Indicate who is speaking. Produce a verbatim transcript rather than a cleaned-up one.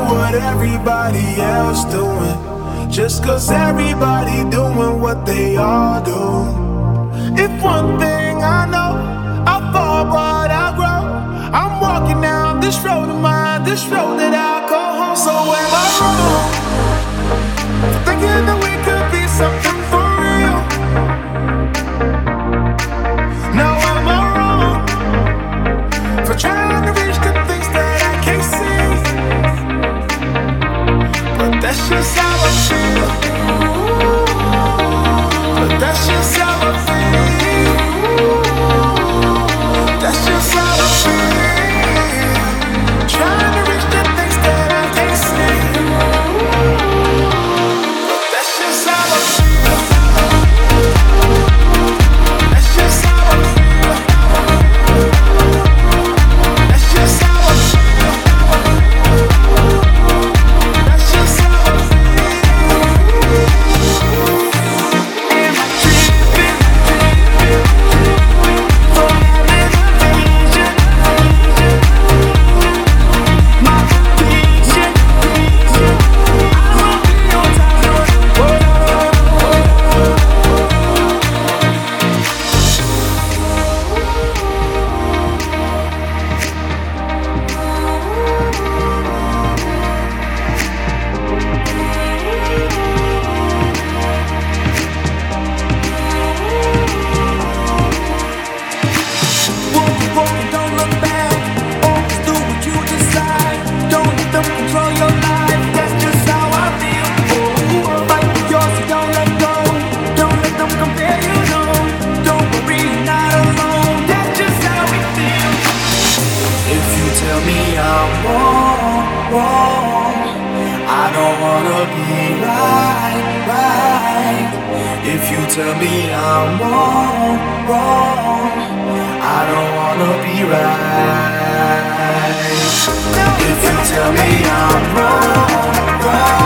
Speaker 1: what everybody else doing, just cause everybody doing what they all do. If one thing I know, I fall but I grow. I'm walking down this road of mine, this road that I call home. So am I wrong for thinking that we could be something for real? Now am I wrong for trying to reach the things that I can't see? But that's just how I feel. But that's just how I feel. That's just how I feel. Trying to reach the things that I can't see. But that's just how I feel. That's just how I feel. That's just how I feel. That's just how I feel. Am I tripping? For having a vision? My vision. I will be on time. Walk, walk, don't look back. Always do what you decide. Don't let them control your life. That's just how I feel. Ooh, fight for yours, so don't let go. Don't let them compare you, no. Don't worry, you're not alone. That's just how we feel. If you tell me I'm wrong, wrong, I don't wanna be right, right. If you tell me I'm wrong, wrong, I don't wanna be right. If you tell me I'm wrong, wrong,